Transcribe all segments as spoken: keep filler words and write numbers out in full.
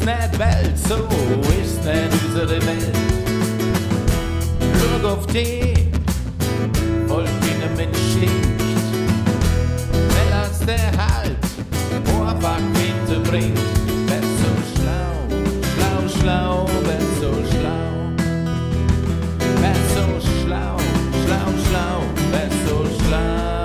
ist nicht Welt, so ist nicht unsere Welt. Schau auf die, voll wie mit stinkt. Wenn das der Halt, einfach Winde bringt. Wer so schlau, schlau, schlau, wer so schlau. Wer so schlau, schlau, schlau, wer so schlau.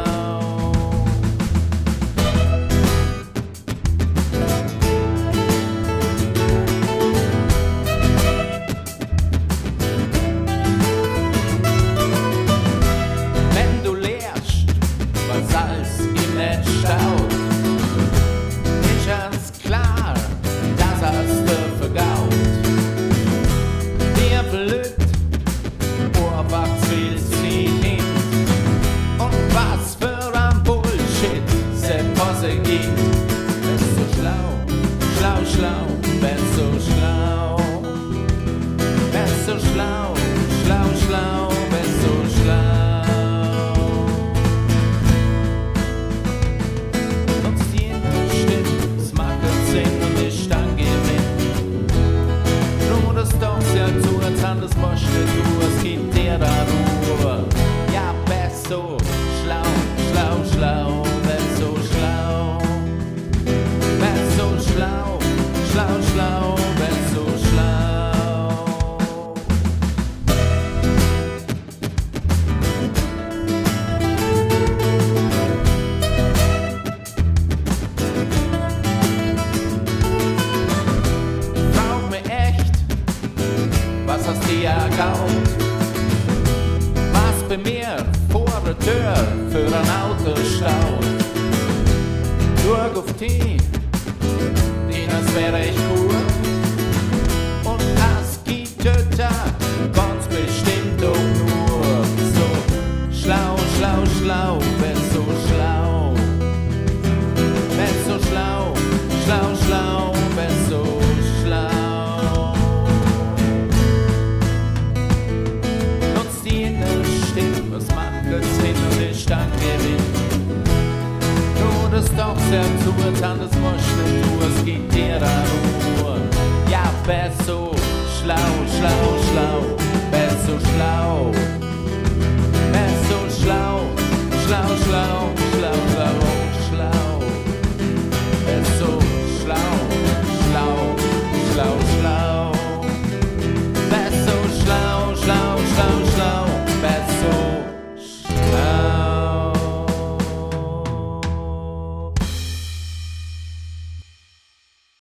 Schlau,